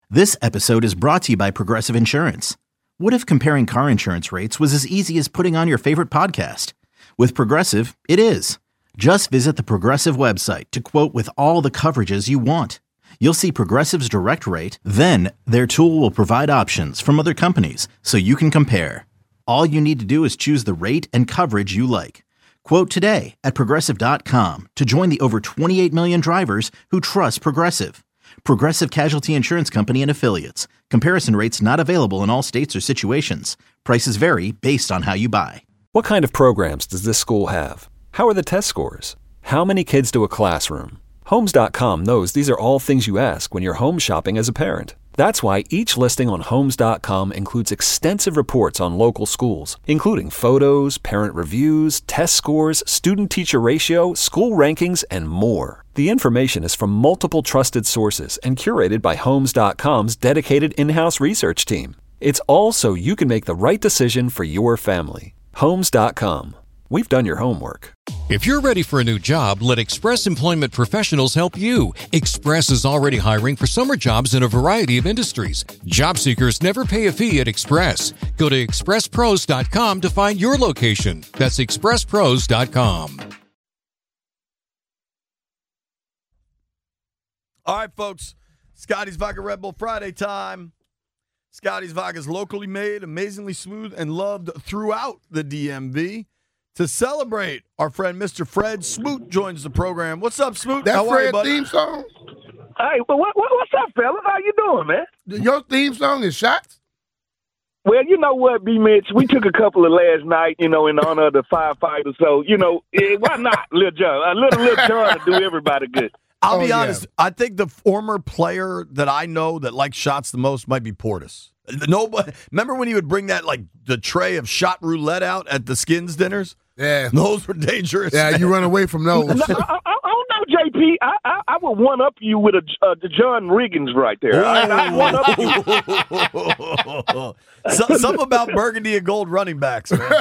This episode is brought to you by Progressive Insurance. What if comparing car insurance rates was as easy as putting on your favorite podcast? With Progressive, it is. Just visit the Progressive website to quote with all the coverages you want. You'll see Progressive's direct rate, then their tool will provide options from other companies so you can compare. All you need to do is choose the rate and coverage you like. Quote today at Progressive.com to join the over 28 million drivers who trust Progressive. Progressive Casualty Insurance Company and Affiliates. Comparison rates not available in all states or situations. Prices vary based on how you buy. What kind of programs does this school have? How are the test scores? How many kids do a classroom? Homes.com knows these are all things you ask when you're home shopping as a parent. That's why each listing on Homes.com includes extensive reports on local schools, including photos, parent reviews, test scores, student-teacher ratio, school rankings, and more. The information is from multiple trusted sources and curated by Homes.com's dedicated in-house research team. It's all so you can make the right decision for your family. Homes.com. We've done your homework. If you're ready for a new job, let Express Employment Professionals help you. Express is already hiring for summer jobs in a variety of industries. Job seekers never pay a fee at Express. Go to expresspros.com to find your location. That's expresspros.com. All right, folks. Scotty's Vodka Red Bull Friday time. Scotty's Vodka is locally made, amazingly smooth, and loved throughout the DMV. To celebrate, our friend Mr. Fred Smoot joins the program. What's up, Smoot? That How are you, Fred buddy? theme song? Hey, but what's up, fellas? How you doing, man? Your theme song is Shots? Well, you know what, B. Mitch? We took a couple of last night, in honor of the firefighters. So, why not, Lil John? Lil John to do everybody good. I'll be honest. I think the former player that I know that likes shots the most might be Portis. Nobody. Remember when he would bring that, the tray of shot roulette out at the Skins dinners? Yeah. Those were dangerous. Yeah, you run away from those. No, I don't know, JP. I would one up you with the John Riggins right there. I one up you. Something about burgundy and gold running backs, man.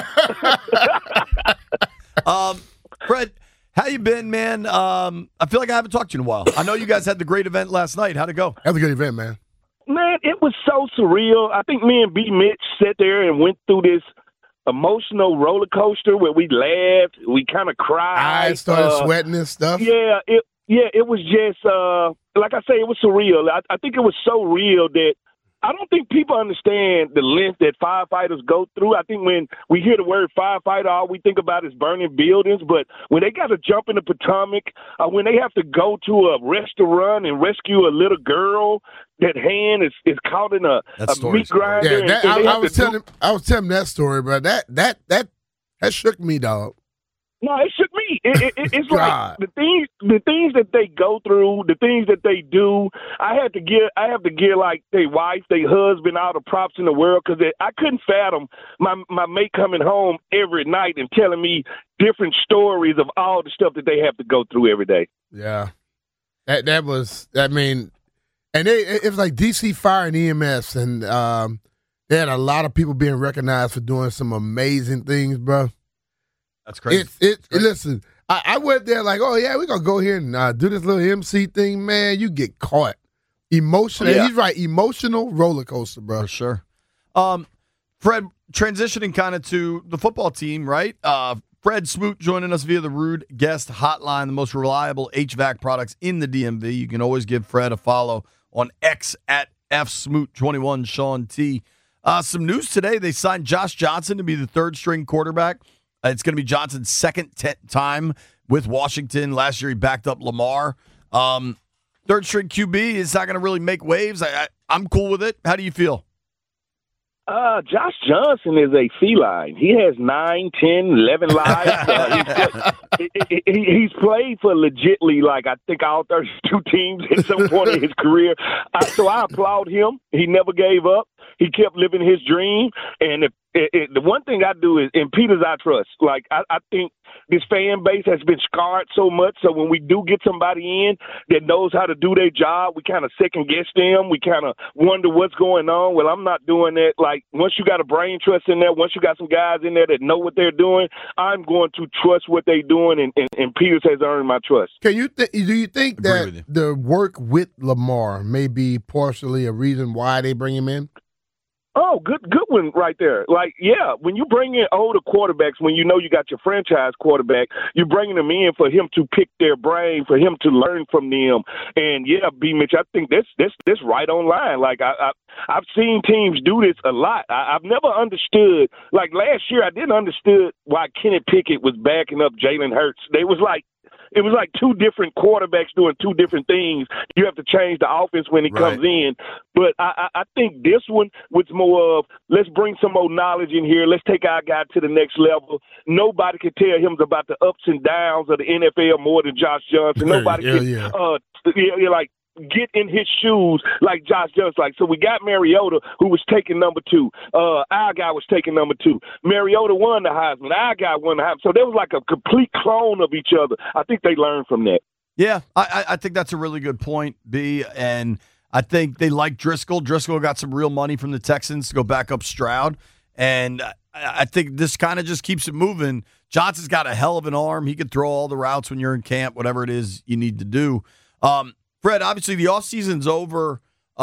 Fred, how you been, man? I feel like I haven't talked to you in a while. I know you guys had the great event last night. How'd it go? That was a good event, man. Man, it was so surreal. I think me and B. Mitch sat there and went through this emotional roller coaster where we laughed, we kind of cried. I started sweating and stuff. Yeah, it was just like I say, it was surreal. I think it was so real that I don't think people understand the length that firefighters go through. I think when we hear the word firefighter, all we think about is burning buildings. But when they got to jump in the Potomac, when they have to go to a restaurant and rescue a little girl, that hand is caught in a meat grinder. Yeah, I was telling that story, bro. That shook me, dog. No, it shook me. It's like the things that they go through, the things that they do. I have to give like their wife, their husband, all the props in the world because I couldn't fathom my mate coming home every night and telling me different stories of all the stuff that they have to go through every day. Yeah, that was. I mean, and it was like DC Fire and EMS, and they had a lot of people being recognized for doing some amazing things, bro. That's crazy. Listen, I went there like, oh, yeah, we're going to go here and do this little MC thing. Man, you get caught. Emotional. Yeah. He's right. Emotional roller coaster, bro. For sure. Fred, transitioning kind of to the football team, right? Fred Smoot joining us via the Rude Guest Hotline, the most reliable HVAC products in the DMV. You can always give Fred a follow on X at FSmoot21, Sean T. Some news today. They signed Josh Johnson to be the third-string quarterback. It's going to be Johnson's second time with Washington. Last year he backed up Lamar. Third-string QB is not going to really make waves. I'm cool with it. How do you feel? Josh Johnson is a feline. He has 9, 10, 11 lives. He's played for legitly, I think, all 32 teams at some point in his career. So I applaud him. He never gave up. He kept living his dream. And the one thing I do is, in Peters, I trust. Like, I think this fan base has been scarred so much. So when we do get somebody in that knows how to do their job, we kind of second guess them. We kind of wonder what's going on. Well, I'm not doing that. Like, once you got a brain trust in there, once you got some guys in there that know what they're doing, I'm going to trust what they're doing. And Peters has earned my trust. Do you think that the work with Lamar may be partially a reason why they bring him in? Oh, good one right there. Like, yeah, when you bring in older quarterbacks, when you know you got your franchise quarterback, you're bringing them in for him to pick their brain, for him to learn from them. And, yeah, B. Mitch, I think that's right on line. Like, I've seen teams do this a lot. I've never understood. Like, last year, I didn't understand why Kenny Pickett was backing up Jalen Hurts. It was like two different quarterbacks doing two different things. You have to change the offense when he comes in. But I think this one was more of, let's bring some more knowledge in here. Let's take our guy to the next level. Nobody can tell him about the ups and downs of the NFL more than Josh Johnson. Nobody can like get in his shoes like Josh Johnson. Like, so we got Mariota, who was taking number 2. Our guy was taking number 2. Mariota won the Heisman. Our guy won the Heisman. So there was like a complete clone of each other. I think they learned from that. Yeah, I think that's a really good point, B. And I think they like Driscoll. Driscoll got some real money from the Texans to go back up Stroud. And I think this kind of just keeps it moving. Johnson's got a hell of an arm. He could throw all the routes when you're in camp, whatever it is you need to do. Fred, obviously the offseason's over.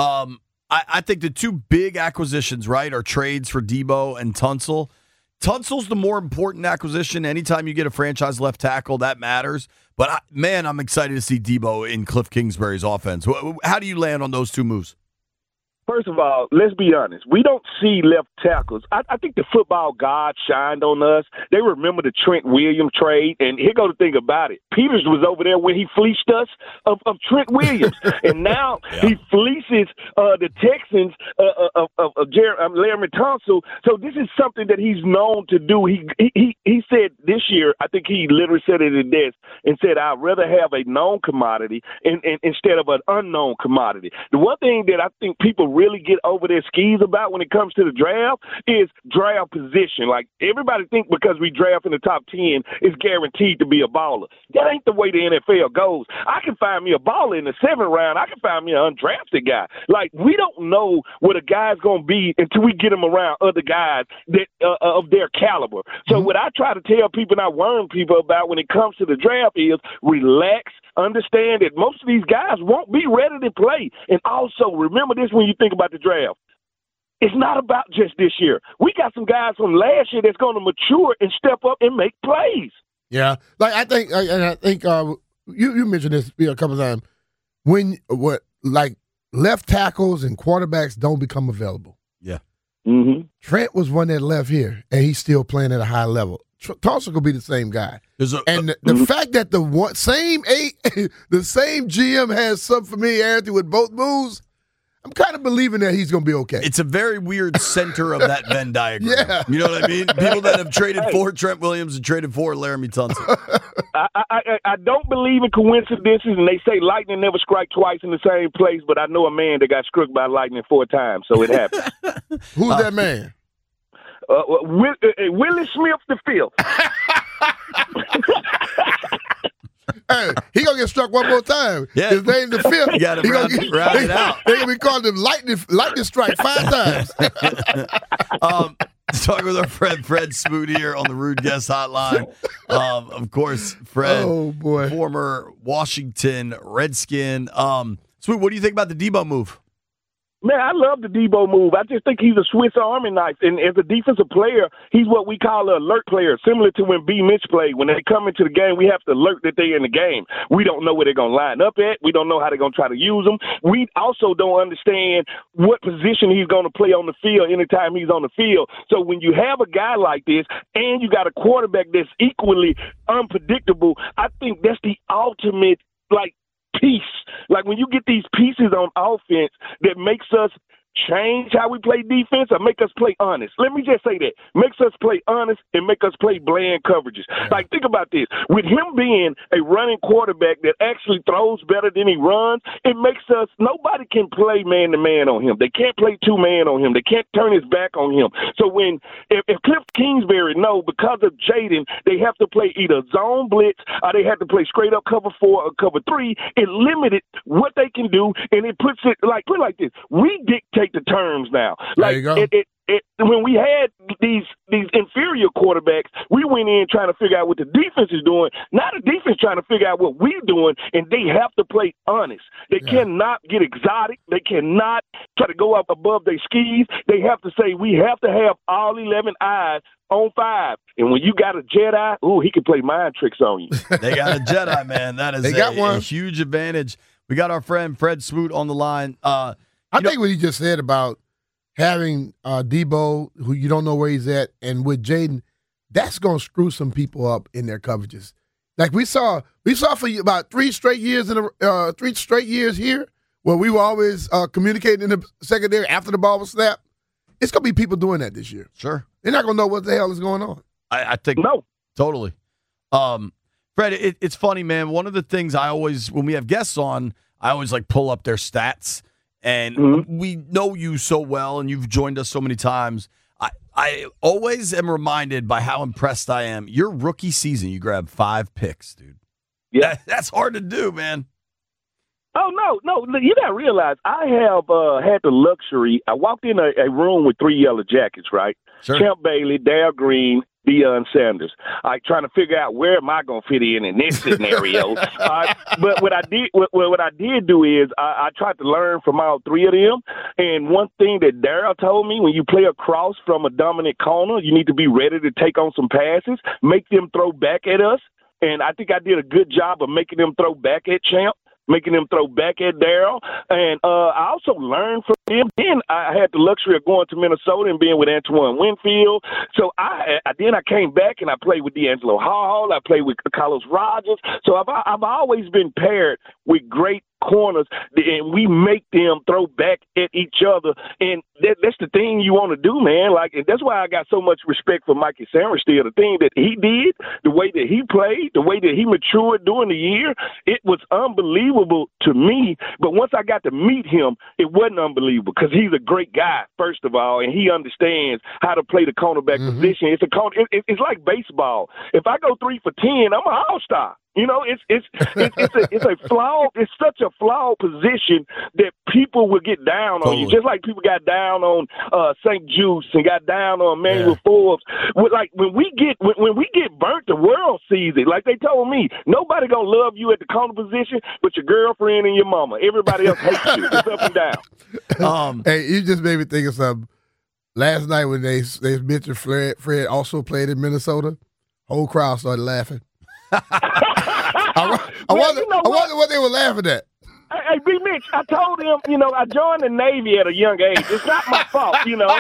I think the two big acquisitions, right, are trades for Debo and Tunsil. Tunsil's the more important acquisition. Anytime you get a franchise left tackle, that matters. But, I'm excited to see Debo in Cliff Kingsbury's offense. How do you land on those two moves? First of all, let's be honest. We don't see left tackles. I think the football gods shined on us. They remember the Trent Williams trade. And here go the thing about it. Peters was over there when he fleeced us of Trent Williams. And now he fleeces the Texans of Laramie Tunsil. So this is something that he's known to do. He said this year, I think he literally said it in this, and said, I'd rather have a known commodity instead of an unknown commodity. The one thing that I think people really get over their skis about when it comes to the draft is draft position. Like, everybody think because we draft in the top 10 is guaranteed to be a baller. That ain't the way the NFL goes. I can find me a baller in the 7th round. I can find me an undrafted guy. Like, we don't know what a guy's going to be until we get him around other guys that of their caliber. So what I try to tell people and I warn people about when it comes to the draft is relax. Understand that most of these guys won't be ready to play. And also, remember this when you think about the draft. It's not about just this year. We got some guys from last year that's going to mature and step up and make plays. Yeah. Like, I think you mentioned this a couple of times. Like, left tackles and quarterbacks don't become available. Yeah. Mm-hmm. Trent was one that left here, and he's still playing at a high level. Tulsa could be the same guy. The fact that the same GM has some familiarity with both moves, I'm kind of believing that he's going to be okay. It's a very weird center of that Venn diagram. Yeah. You know what I mean? People that have traded for Trent Williams and traded for Laramie Tunsil. I don't believe in coincidences, and they say lightning never strike twice in the same place, but I know a man that got struck by lightning 4 times, so it happened. Who's that man? Willie Smith the Fifth. Hey, he gonna get struck one more time. Yeah. His name the Fifth. You gotta round it out. They gonna be calling him lightning strike 5 times. Talking with our friend Fred Smoot here on the Rude Guest Hotline. Of course, Fred, former Washington Redskin. Smoot, what do you think about the Debo move? Man, I love the Debo move. I just think he's a Swiss Army knife. And as a defensive player, he's what we call an alert player, similar to when B. Mitch played. When they come into the game, we have to alert that they're in the game. We don't know where they're going to line up at. We don't know how they're going to try to use them. We also don't understand what position he's going to play on the field anytime he's on the field. So when you have a guy like this and you got a quarterback that's equally unpredictable, I think that's the ultimate, piece. Like, when you get these pieces on offense that makes us change how we play defense or make us play honest? Let me just say that. Makes us play honest and make us play bland coverages. Yeah. Like, think about this. With him being a running quarterback that actually throws better than he runs, it makes us – nobody can play man-to-man on him. They can't play two-man on him. They can't turn his back on him. So if Cliff Kingsbury know because of Jaden, they have to play either zone blitz or they have to play straight up cover 4 or cover 3, it limited what they can do, and it puts it like, put it like this. We dictate the terms now. Like, there you go. When we had these inferior quarterbacks, we went in trying to figure out what the defense is doing. Now the defense trying to figure out what we're doing, and they have to play honest. They cannot get exotic. They cannot try to go up above their skis. They have to say, we have to have all 11 eyes on 5. And when you got a Jedi, he can play mind tricks on you. They got a Jedi, man. That is a huge advantage. We got our friend Fred Smoot on the line. I think what he just said about having Debo, who you don't know where he's at, and with Jaden, that's going to screw some people up in their coverages. Like we saw for about 3 straight years here, where we were always communicating in the secondary after the ball was snapped. It's going to be people doing that this year. Sure. They're not going to know what the hell is going on. I think no. Totally. Fred, it's funny, man. One of the things when we have guests on, I always like pull up their stats. And we know you so well, and you've joined us so many times. I always am reminded by how impressed I am. Your rookie season, you grabbed 5 picks, dude. Yeah, that's hard to do, man. Oh, no. You got to realize I have had the luxury. I walked in a room with 3 Yellow Jackets, right? Sure. Champ Bailey, Dale Green, Deion Sanders. Trying to figure out where am I going to fit in this scenario. But what I did do is I tried to learn from all 3 of them. And one thing that Darryl told me, when you play across from a dominant corner, you need to be ready to take on some passes, make them throw back at us. And I think I did a good job of making them throw back at Champ, making them throw back at Darryl. And I also learned from him. Then I had the luxury of going to Minnesota and being with Antoine Winfield. So I came back and I played with D'Angelo Hall. I played with Carlos Rogers. So I've always been paired with great corners, and we make them throw back at each other. And that's the thing you want to do, man. Like, and that's why I got so much respect for Mikey Sainristil. The thing that he did, the way that he played, the way that he matured during the year, it was unbelievable to me. But once I got to meet him, it wasn't unbelievable because he's a great guy, first of all, and he understands how to play the cornerback position. It's like baseball. If I go 3 for 10, I'm an all-star. You know, it's a flawed. It's such a flawed position that people will get down on you, just like people got down on St. Juice and got down on Emmanuel Forbes. Like when we get burnt, the world sees it. Like they told me, nobody gonna love you at the corner position, but your girlfriend and your mama. Everybody else hates you. It's up and down. Hey, you just made me think of something. Last night when they mentioned Fred also played in Minnesota, whole crowd started laughing. I wonder what they were laughing at. Hey, B. Mitch, I told him, I joined the Navy at a young age. It's not my fault,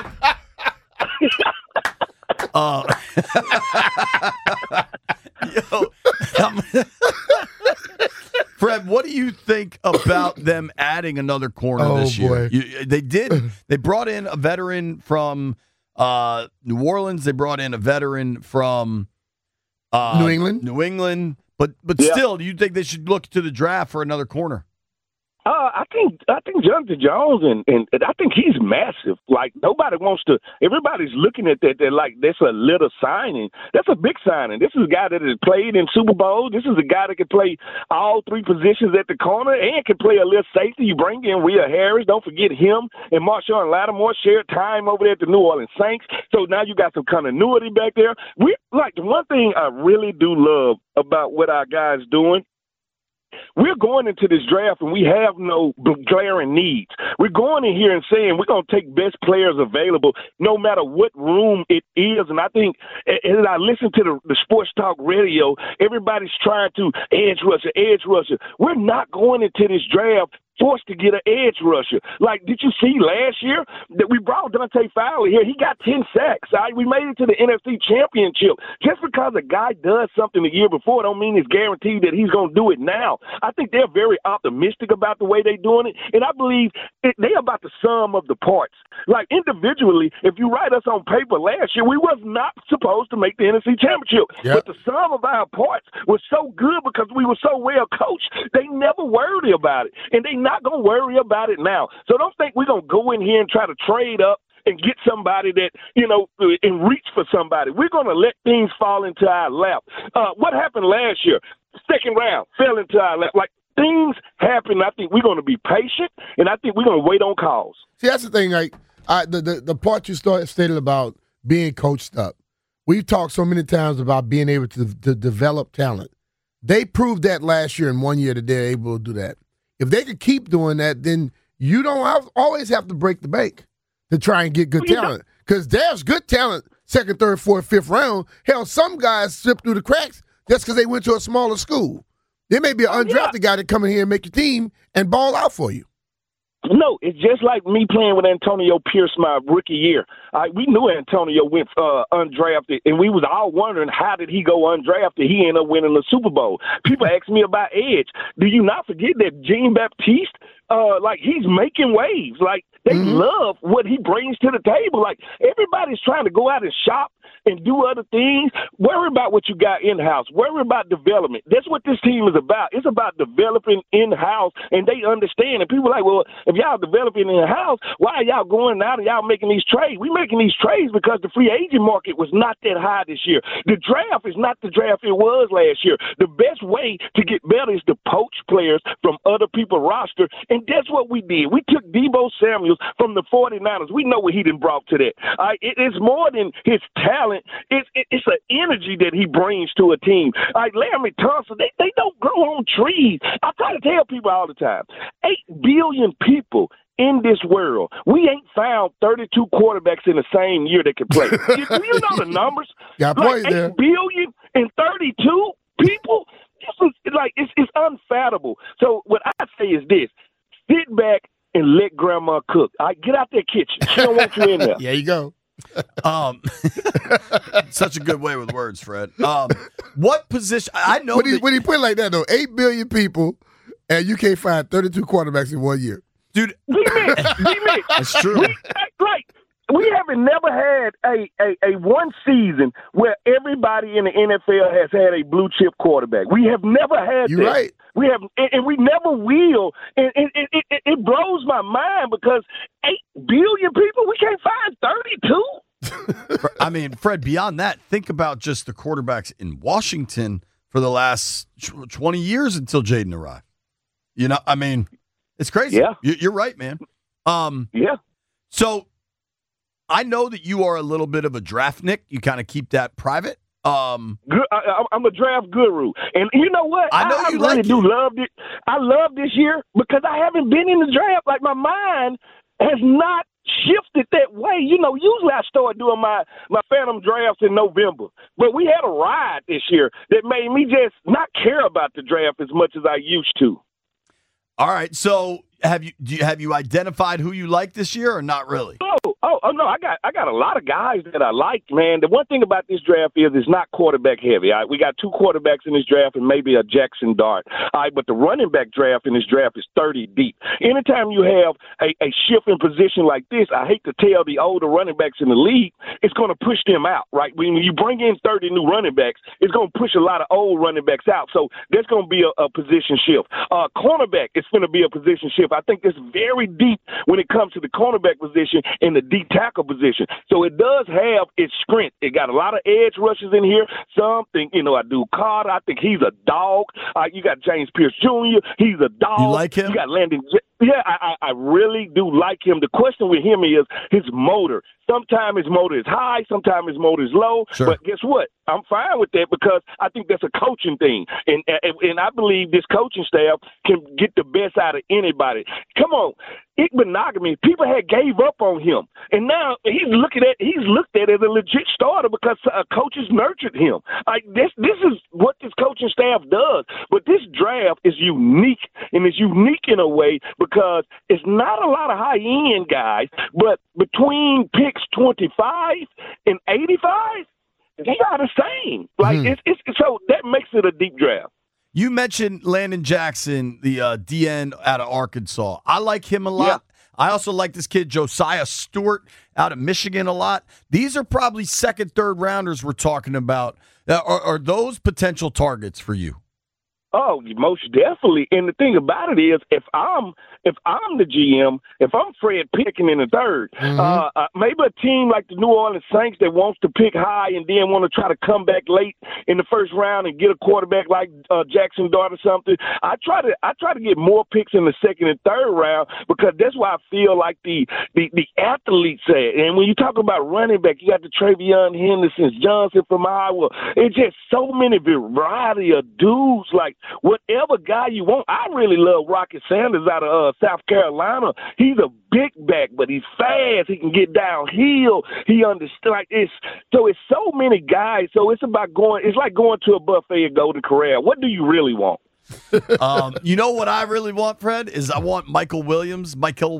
Fred, what do you think about them adding another corner this year? They did. They brought in a veteran from New Orleans. They brought in a veteran from New England. But still, do you think they should look to the draft for another corner? I think Jonathan Jones and I think he's massive. Like everybody's looking at that. They're like, that's a little signing. That's a big signing. This is a guy that has played in Super Bowl. This is a guy that can play all 3 positions at the corner and can play a little safety. You bring in Rhea Harris. Don't forget him and Marshawn Lattimore shared time over there at the New Orleans Saints. So now you got some continuity back there. The one thing I really do love about what our guys doing. We're going into this draft and we have no glaring needs. We're going in here and saying we're going to take best players available no matter what room it is. And I think as I listen to the sports talk radio, everybody's trying to edge rusher. We're not going into this draft forced to get an edge rusher. Like, did you see last year that we brought Dante Fowler here? He got 10 sacks. We made it to the NFC Championship. Just because a guy does something the year before don't mean it's guaranteed that he's going to do it now. I think they're very optimistic about the way they're doing it, and I believe they're about the sum of the parts. Like, individually, if you write us on paper last year, we was not supposed to make the NFC Championship. Yep. But the sum of our parts was so good because we were so well coached, they never worried about it. And they not going to worry about it now. So don't think we're going to go in here and try to trade up and get somebody that, and reach for somebody. We're going to let things fall into our lap. What happened last year? Second round, fell into our lap. Like, things happen. I think we're going to be patient, and I think we're going to wait on calls. See, that's the thing. Like, the part you stated about being coached up. We've talked so many times about being able to develop talent. They proved that last year in 1 year that they're able to do that. If they could keep doing that, then you don't always have to break the bank to try and get good talent. Because there's good talent, second, third, fourth, fifth round. Hell, some guys slip through the cracks just because they went to a smaller school. There may be an undrafted guy that come in here and make your team and ball out for you. No, it's just like me playing with Antonio Pierce my rookie year. We knew Antonio went undrafted, and we was all wondering how did he go undrafted. He ended up winning the Super Bowl. People ask me about edge. Do you not forget that Jean-Baptiste, he's making waves. Like, they love what he brings to the table. Like, everybody's trying to go out and shop and do other things. Worry about what you got in-house. Worry about development. That's what this team is about. It's about developing in-house, and they understand. And people are like, well, if y'all developing in-house, why are y'all going out and y'all making these trades? We making these trades because the free agent market was not that high this year. The draft is not the draft it was last year. The best way to get better is to poach players from other people's roster, and that's what we did. We took Deebo Samuels from the 49ers. We know what he done brought to that. It's more than his talent. It's an energy that he brings to a team. Laremy Tunsil, they don't grow on trees. I try to tell people all the time, 8 billion people in this world. We ain't found 32 quarterbacks in the same year that can play. Do you know the numbers? Got like 8 there. billion and 32 people? It's unfathomable. So what I say is this: sit back and let grandma cook. Get out that kitchen. She don't want you in there. There you go. Such a good way with words, Fred. What position? I know when he put it like that, though, 8 billion people, and you can't find 32 quarterbacks in 1 year. Dude, D-Mitch. That's true. We haven't never had a one season where everybody in the NFL has had a blue chip quarterback. We have never had You're that. right. We have, and we never will. And it blows my mind because 8 billion people, we can't find 32. I mean, Fred, beyond that, think about just the quarterbacks in Washington for the last 20 years until Jaden arrived. It's crazy. Yeah. You're right, man. Yeah. So I know that you are a little bit of a draftnik. You kind of keep that private. I'm a draft guru, and you know what? I know you really like do love it. I love this year because I haven't been in the draft. Like, my mind has not shifted that way. Usually I start doing my phantom drafts in November, but we had a ride this year that made me just not care about the draft as much as I used to. All right, so have you identified who you like this year or not really? Oh no, I got a lot of guys that I like, man. The one thing about this draft is it's not quarterback heavy. All right? We got 2 quarterbacks in this draft and maybe a Jackson Dart. All right, but the running back draft in this draft is 30 deep. Anytime you have a shift in position like this, I hate to tell the older running backs in the league, it's going to push them out, right? When you bring in 30 new running backs, it's going to push a lot of old running backs out. So there's going to be a position shift. Cornerback, it's going to be a position shift. I think it's very deep when it comes to the cornerback position and the D tackle position. So it does have its strength. It got a lot of edge rushes in here. Some think, I do Carter. I think he's a dog. You got James Pierce Jr. He's a dog. You like him? You got Landon. Yeah, I really do like him. The question with him is his motor. Sometimes his motor is high, sometimes his motor is low. Sure. But guess what? I'm fine with that because I think that's a coaching thing. And I believe this coaching staff can get the best out of anybody. Come on. Igbenogany, people had gave up on him. And now he's looked at as a legit starter because coaches nurtured him. This is what this coaching staff does. But this draft is unique, and it's unique in a way because it's not a lot of high-end guys, but between picks 25 and 85, they are the same. Like it's so that makes it a deep draft. You mentioned Landon Jackson, the DN out of Arkansas. I like him a lot. Yeah. I also like this kid, Josiah Stewart, out of Michigan a lot. These are probably second, third rounders we're talking about. Are those potential targets for you? Oh, most definitely. And the thing about it is, if I'm the GM, if I'm Fred picking in the third, maybe a team like the New Orleans Saints that wants to pick high and then want to try to come back late in the first round and get a quarterback like Jackson Dart or something. I try to get more picks in the second and third round because that's why I feel like the athletes say it. And when you talk about running back, you got the Travion Henderson Johnson from Iowa. It's just so many variety of dudes like. Whatever guy you want. I really love Rocket Sanders out of South Carolina. He's a big back, but he's fast. He can get downhill. He understands. Like it's so many guys. So it's about going. It's like going to a buffet at Golden Corral. What do you really want? You know what I really want, Fred? Is I want Michael Williams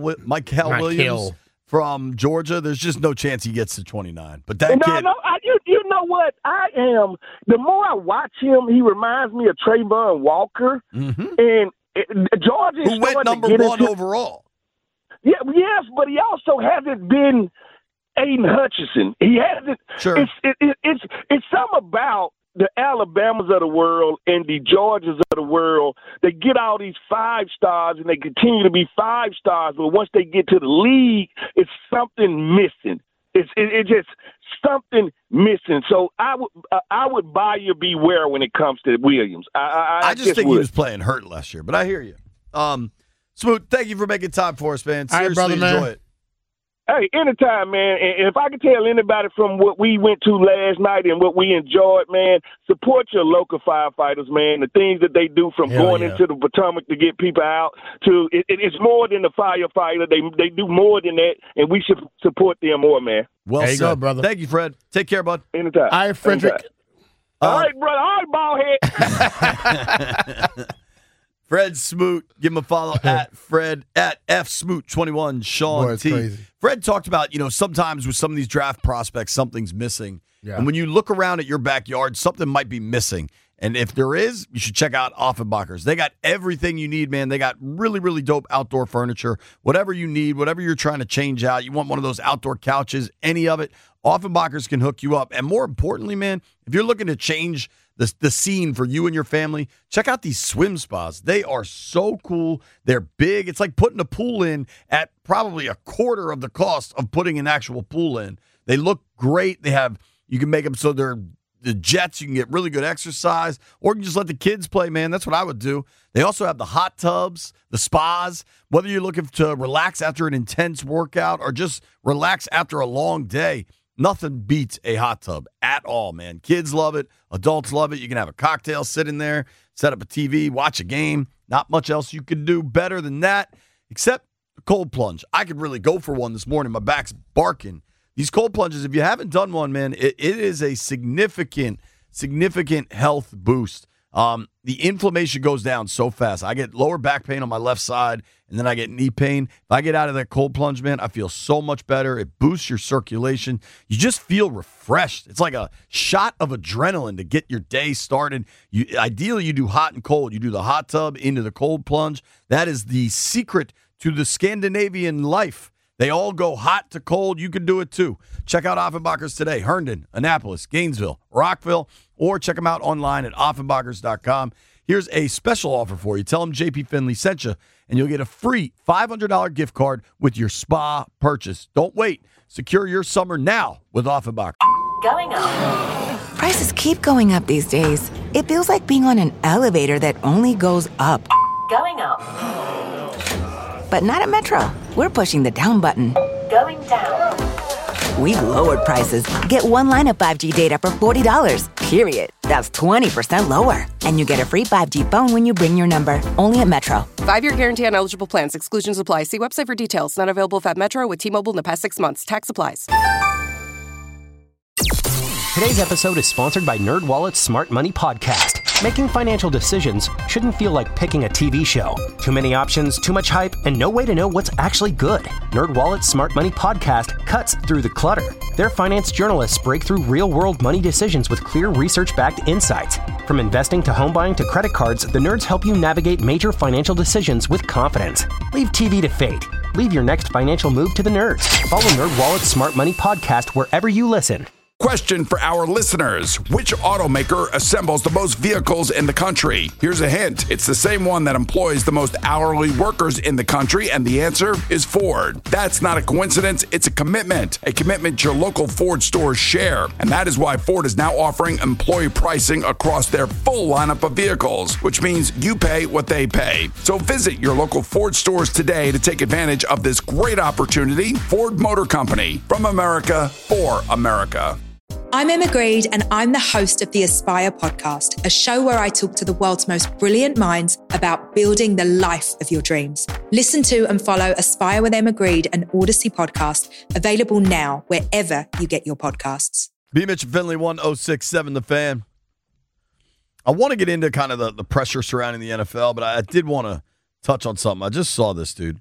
from Georgia. There's just no chance he gets to 29. But that kid. You know what? The more I watch him, he reminds me of Trayvon Walker. And Georgia who went number one overall. Yeah, yes, but he also hasn't been Aiden Hutchinson. He hasn't. Sure. It's something about the Alabamas of the world and the Georgias of the world. They get all these 5 stars and they continue to be 5 stars, but once they get to the league, it's something missing. It's just something missing. So I would buyer beware when it comes to Williams. I just think he was playing hurt last year, but I hear you. Smoot, thank you for making time for us, man. Seriously, all right, brother, enjoy it. Hey, anytime, man. And if I could tell anybody from what we went to last night and what we enjoyed, man, support your local firefighters, man. The things that they do from going into the Potomac to get people out to it's more than the firefighter. They do more than that, and we should support them more, man. Well there you said. Go, brother. Thank you, Fred. Take care, bud. Anytime. All right, Frederick. All right, brother. All right, ball head. Fred Smoot, give him a follow at FSmoot21. Sean Boy, T. Crazy. Fred talked about, sometimes with some of these draft prospects, something's missing. Yeah. And when you look around at your backyard, something might be missing. And if there is, you should check out Offenbachers. They got everything you need, man. They got really, really dope outdoor furniture. Whatever you need, whatever you're trying to change out, you want one of those outdoor couches, any of it, Offenbachers can hook you up. And more importantly, man, if you're looking to change the scene for you and your family, check out these swim spas. They are so cool. They're big. It's like putting a pool in at probably a quarter of the cost of putting an actual pool in. They look great. You can make them so they're the jets. You can get really good exercise, or you can just let the kids play, man. That's what I would do. They also have the hot tubs, the spas, whether you're looking to relax after an intense workout or just relax after a long day. Nothing beats a hot tub at all, man. Kids love it. Adults love it. You can have a cocktail, sit in there, set up a TV, watch a game. Not much else you can do better than that, except the cold plunge. I could really go for one this morning. My back's barking. These cold plunges, if you haven't done one, man, it is a significant health boost. The inflammation goes down so fast. I get lower back pain on my left side, and then I get knee pain. If I get out of that cold plunge, man, I feel so much better. It boosts your circulation. You just feel refreshed. It's like a shot of adrenaline to get your day started. Ideally, you do hot and cold. You do the hot tub into the cold plunge. That is the secret to the Scandinavian life. They all go hot to cold. You can do it too. Check out Offenbachers today. Herndon, Annapolis, Gainesville, Rockville, or check them out online at Offenbachers.com. Here's a special offer for you. Tell them JP Finley sent you, and you'll get a free $500 gift card with your spa purchase. Don't wait. Secure your summer now with Offenbach. Going up. Prices keep going up these days. It feels like being on an elevator that only goes up. Going up. But not at Metro. We're pushing the down button. Going down. We've lowered prices. Get one line of 5G data for $40, period. That's 20% lower. And you get a free 5G phone when you bring your number. Only at Metro. 5-year guarantee on eligible plans. Exclusions apply. See website for details. Not available at Metro with T-Mobile in the past 6 months. Tax applies. Today's episode is sponsored by NerdWallet's Smart Money Podcast. Making financial decisions shouldn't feel like picking a TV show. Too many options, too much hype, and no way to know what's actually good. NerdWallet's Smart Money Podcast cuts through the clutter. Their finance journalists break through real-world money decisions with clear research-backed insights. From investing to home buying to credit cards, the nerds help you navigate major financial decisions with confidence. Leave TV to fate. Leave your next financial move to the nerds. Follow NerdWallet's Smart Money Podcast wherever you listen. Question for our listeners. Which automaker assembles the most vehicles in the country? Here's a hint. It's the same one that employs the most hourly workers in the country, and the answer is Ford. That's not a coincidence. It's a commitment your local Ford stores share. And that is why Ford is now offering employee pricing across their full lineup of vehicles, which means you pay what they pay. So visit your local Ford stores today to take advantage of this great opportunity. Ford Motor Company, from America for America. I'm Emma Greed, and I'm the host of the Aspire podcast, a show where I talk to the world's most brilliant minds about building the life of your dreams. Listen to and follow Aspire with Emma Greed, an Odyssey podcast, available now wherever you get your podcasts. B. Mitch and Finley, 106.7 The Fan. I want to get into kind of the pressure surrounding the NFL, but I did want to touch on something. I just saw this, dude.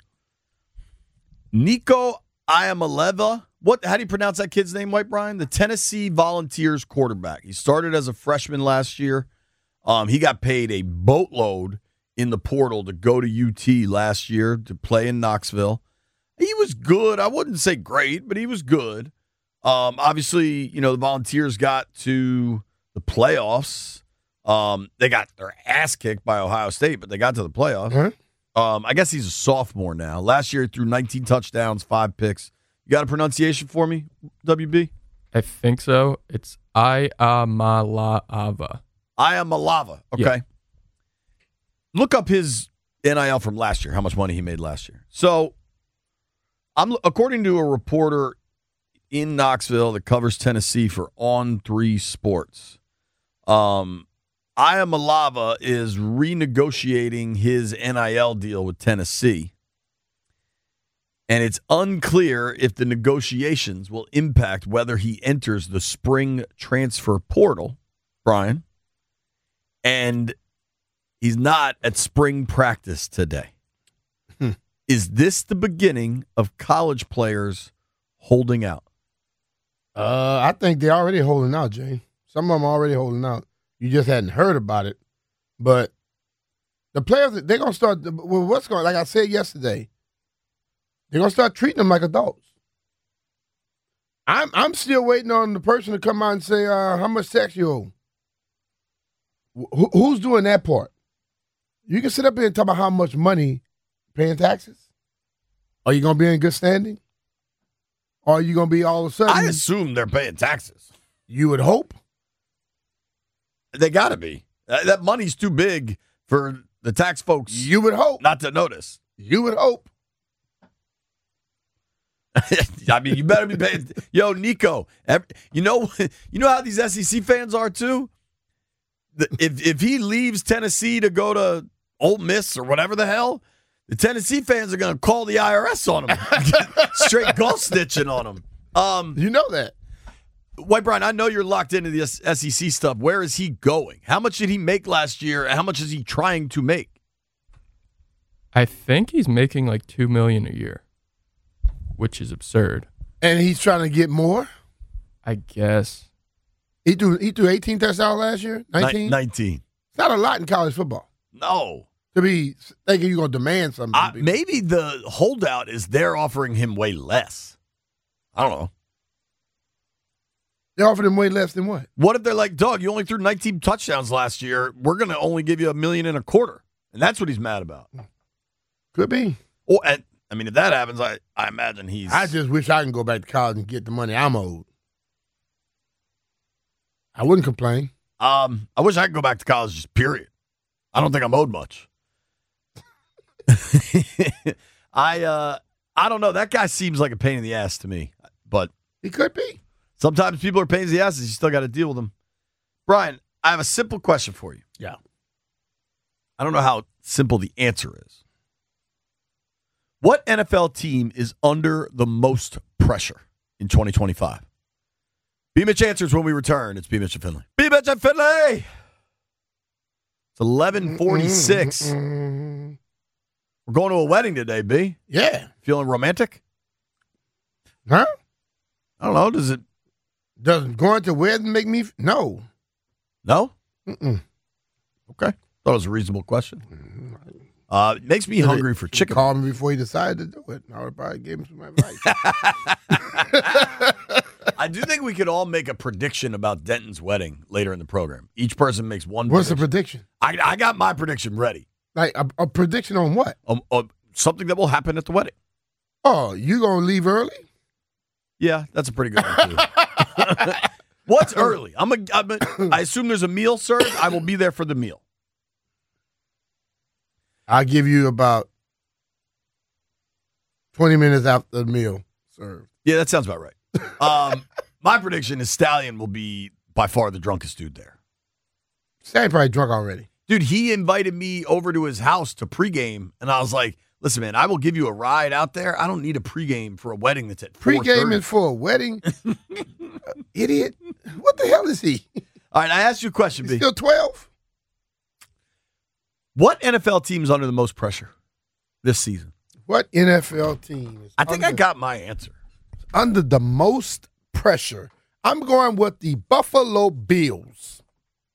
Nico Iamaleava. How do you pronounce that kid's name, White Brian? The Tennessee Volunteers quarterback. He started as a freshman last year. He got paid a boatload in the portal to go to UT last year to play in Knoxville. He was good. I wouldn't say great, but he was good. Obviously, the Volunteers got to the playoffs. They got their ass kicked by Ohio State, but they got to the playoffs. Mm-hmm. I guess he's a sophomore now. Last year, he threw 19 touchdowns, 5 picks. You got a pronunciation for me, WB? I think so. It's Iamaleava. Iamaleava. Okay. Yeah. Look up his NIL from last year, how much money he made last year. So, according to a reporter in Knoxville that covers Tennessee for On3 Sports, Iamaleava is renegotiating his NIL deal with Tennessee. And it's unclear if the negotiations will impact whether he enters the spring transfer portal, Brian. And he's not at spring practice today. Is this the beginning of college players holding out? I think they're already holding out, Jay. Some of them are already holding out. You just hadn't heard about it. But the players, they're going to start, like I said yesterday, they're going to start treating them like adults. I'm still waiting on the person to come out and say, how much tax you owe? Who's doing that part? You can sit up here and talk about how much money paying taxes. Are you going to be in good standing? Or are you going to be all of a sudden? I assume they're paying taxes. You would hope. They got to be. That money's too big for the tax folks. You would hope. Not to notice. You would hope. I mean, you better be paying. Yo, Nico, you know how these SEC fans are too? If he leaves Tennessee to go to Ole Miss or whatever the hell, the Tennessee fans are going to call the IRS on him. Straight ghost snitching on him. You know that. White Brian, I know you're locked into the SEC stuff. Where is he going? How much did he make last year? How much is he trying to make? I think he's making like $2 million a year, which is absurd. And he's trying to get more? I guess. He threw 18 touchdowns last year? 19? 19. It's not a lot in college football. No. To be thinking you're going to demand something. Maybe the holdout is they're offering him way less. I don't know. They offered him way less than what? What if they're like, dog, you only threw 19 touchdowns last year. We're going to only give you $1.25 million. And that's what he's mad about. Could be. Well, I mean, if that happens, I imagine he's... I just wish I can go back to college and get the money I'm owed. I wouldn't complain. I wish I could go back to college, just period. I don't think I'm owed much. I don't know. That guy seems like a pain in the ass to me, but... He could be. Sometimes people are pains in the asses. You still got to deal with them. Brian, I have a simple question for you. Yeah. I don't know how simple the answer is. What NFL team is under the most pressure in 2025? B. Mitch answers when we return. It's B. Mitch and Finley. B. Mitch and Finley! It's 11:46. We're going to a wedding today, B. Yeah. Feeling romantic? Huh? I don't know. Does going to wedding make me? No. No? Mm-mm. Okay. Thought it was a reasonable question. It makes me hungry for chicken. Call me before he decided to do it. I would probably give him some advice. I do think we could all make a prediction about Denton's wedding later in the program. Each person makes one What's prediction. the prediction? I got my prediction ready. Like a prediction on what? Something that will happen at the wedding. Oh, you going to leave early? Yeah, that's a pretty good one, too. What's early? I assume there's a meal served. I will be there for the meal. I'll give you about 20 minutes after the meal served. Yeah, that sounds about right. My prediction is Stallion will be by far the drunkest dude there. Stallion probably drunk already. Dude, he invited me over to his house to pregame, and I was like, listen, man, I will give you a ride out there. I don't need a pregame for a wedding that's at 4:30. Pregame is for a wedding? Idiot. What the hell is he? All right, I asked you a question, B. Still 12? What NFL team is under the most pressure this season? What NFL team is I think I got my answer. Under the most pressure? I'm going with the Buffalo Bills.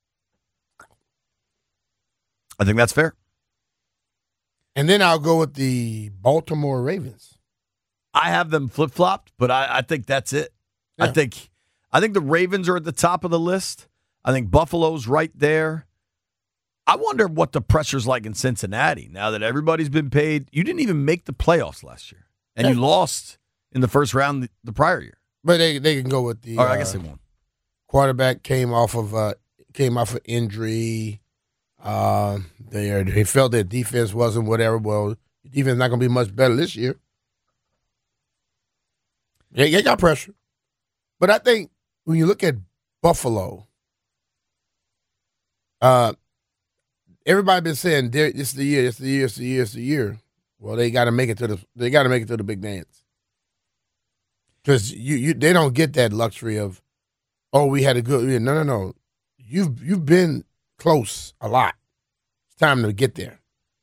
I think that's fair. And then I'll go with the Baltimore Ravens. I have them flip-flopped, but I think that's it. Yeah. I think the Ravens are at the top of the list. I think Buffalo's right there. I wonder what the pressure's like in Cincinnati now that everybody's been paid. You didn't even make the playoffs last year, and you lost in the first round the prior year. But they can go with the. All right, I guess they won. Quarterback came off of injury. They felt their defense wasn't whatever. Well, the defense is not going to be much better this year. They got pressure. But I think when you look at Buffalo, everybody been saying it's the year. Well, they got to make it to the big dance. Because they don't get that luxury of, we had a good year. No. You've been close a lot. It's time to get there.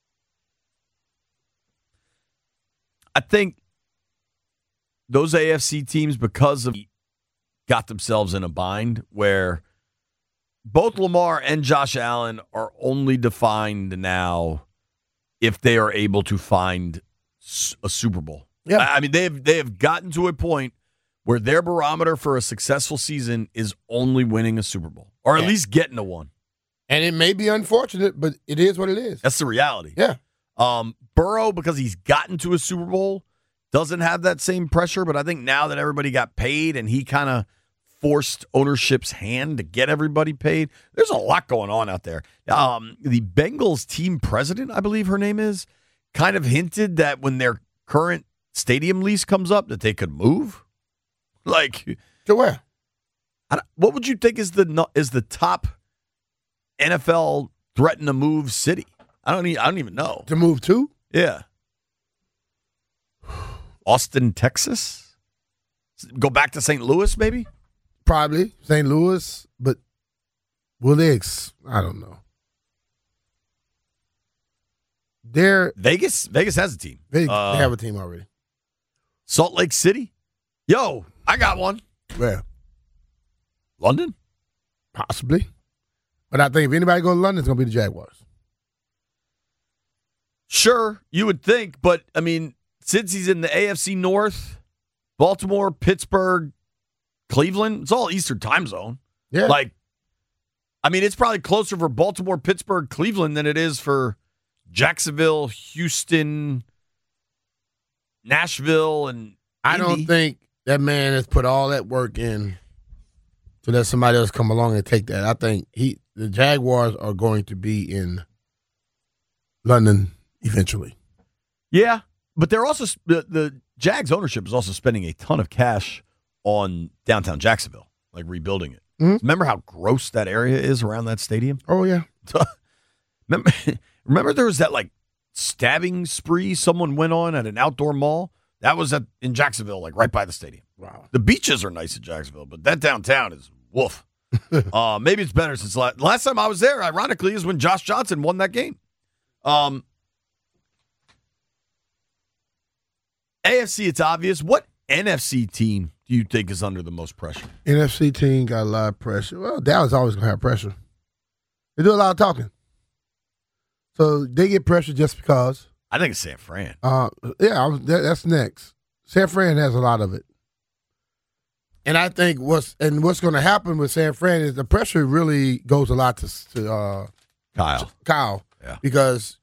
I think those AFC teams, because of got themselves in a bind where both Lamar and Josh Allen are only defined now if they are able to find a Super Bowl. Yeah. I mean, they have gotten to a point where their barometer for a successful season is only winning a Super Bowl or at least getting to one. And it may be unfortunate, but it is what it is. That's the reality. Yeah. Burrow, because he's gotten to a Super Bowl, doesn't have that same pressure, but I think now that everybody got paid and he kind of forced ownership's hand to get everybody paid, there's a lot going on out there. The Bengals team president, I believe her name is, kind of hinted that when their current stadium lease comes up that they could move. Like, to where? What would you think is the top NFL threaten to move city? I don't even know. To move to? Yeah. Austin, Texas? Go back to St. Louis, maybe? Probably. St. Louis, but will they? I don't know. Vegas has a team. They have a team already. Salt Lake City? Yo, I got one. Where? London? Possibly. But I think if anybody goes to London, it's going to be the Jaguars. Sure, you would think. But, I mean, since he's in the AFC North, Baltimore, Pittsburgh, Cleveland, it's all Eastern time zone. Yeah. Like, I mean, it's probably closer for Baltimore, Pittsburgh, Cleveland than it is for Jacksonville, Houston, Nashville, and I don't think that man has put all that work in to let somebody else come along and take that. I think the Jaguars are going to be in London eventually. Yeah, but they're also the Jags ownership is also spending a ton of cash on downtown Jacksonville, like rebuilding it. Mm-hmm. Remember how gross that area is around that stadium? Oh yeah. Remember there was that like stabbing spree someone went on at an outdoor mall? That was in Jacksonville, like right by the stadium. Wow. The beaches are nice in Jacksonville, but that downtown is woof. Maybe it's better since last time I was there, ironically, is when Josh Johnson won that game. AFC, it's obvious. What NFC team do you think is under the most pressure? NFC team got a lot of pressure. Well, Dallas always going to have pressure. They do a lot of talking. So they get pressure just because. I think it's San Fran. That's next. San Fran has a lot of it. And I think what's going to happen with San Fran is the pressure really goes a lot to Kyle. Yeah. Because,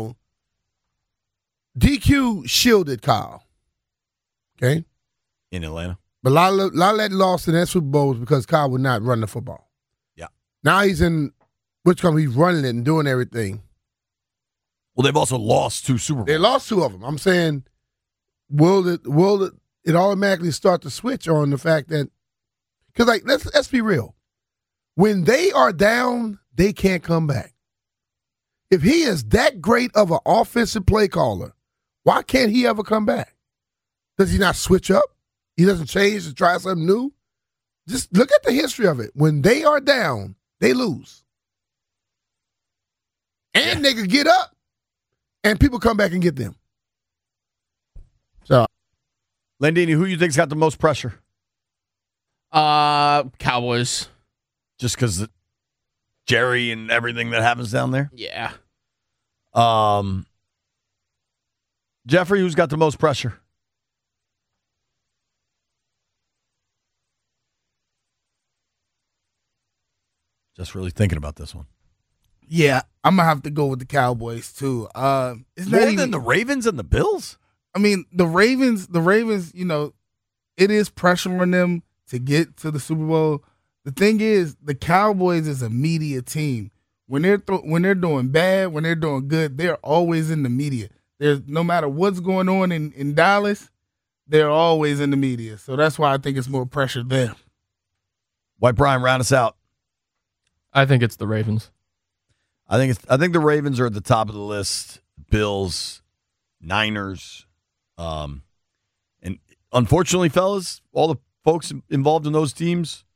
DQ shielded Kyle. Okay? In Atlanta. But a lot of that loss in that Super Bowl was because Kyle would not run the football. Yeah. Now he's in he's running it and doing everything. Well, they've also lost 2 Super Bowls. They lost 2 of them. I'm saying, will it automatically start to switch on the fact that, because let's be real, when they are down, they can't come back. If he is that great of an offensive play caller, why can't he ever come back? Does he not switch up? He doesn't change to try something new? Just look at the history of it. When they are down, they lose. And they could get up, and people come back and get them. So, Landini, who you think's got the most pressure? Cowboys. Just because Jerry and everything that happens down there? Yeah. Jeffrey, who's got the most pressure? Just really thinking about this one. Yeah, I'm going to have to go with the Cowboys, too. It's more than the Ravens and the Bills? I mean, the Ravens, it is pressure on them to get to the Super Bowl. The thing is, the Cowboys is a media team. When they're doing bad, when they're doing good, they're always in the media. There's no matter what's going on in Dallas, they're always in the media. So that's why I think it's more pressure there. White Brian, round us out. I think it's the Ravens. I think the Ravens are at the top of the list. Bills, Niners, and unfortunately, fellas, all the folks involved in those teams,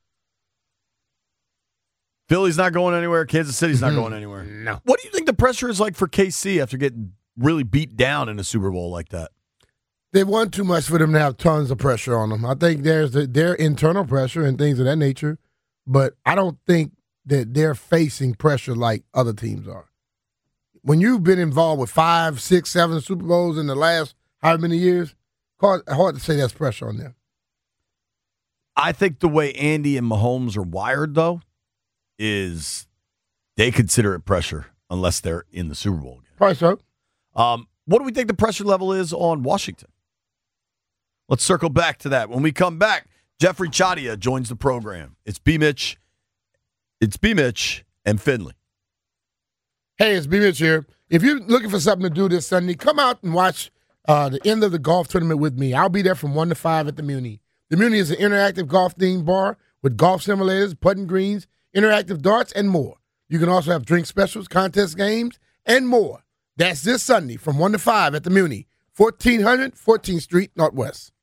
Philly's not going anywhere. Kansas City's not going anywhere. No. What do you think the pressure is like for KC after getting really beat down in a Super Bowl like that? They won too much for them to have tons of pressure on them. I think there's their internal pressure and things of that nature, but I don't think that they're facing pressure like other teams are. When you've been involved with 5, 6, 7 Super Bowls in the last however many years, hard to say that's pressure on them. I think the way Andy and Mahomes are wired, though, is they consider it pressure unless they're in the Super Bowl again. Probably so. What do we think the pressure level is on Washington? Let's circle back to that. When we come back, Jeffrey Chadia joins the program. It's B-Mitch and Finley. Hey, it's B-Mitch here. If you're looking for something to do this Sunday, come out and watch the end of the golf tournament with me. I'll be there from 1 to 5 at the Muni. The Muni is an interactive golf-themed bar with golf simulators, putting greens, interactive darts, and more. You can also have drink specials, contest games, and more. That's this Sunday from 1 to 5 at the Muni, 1400 14th Street Northwest.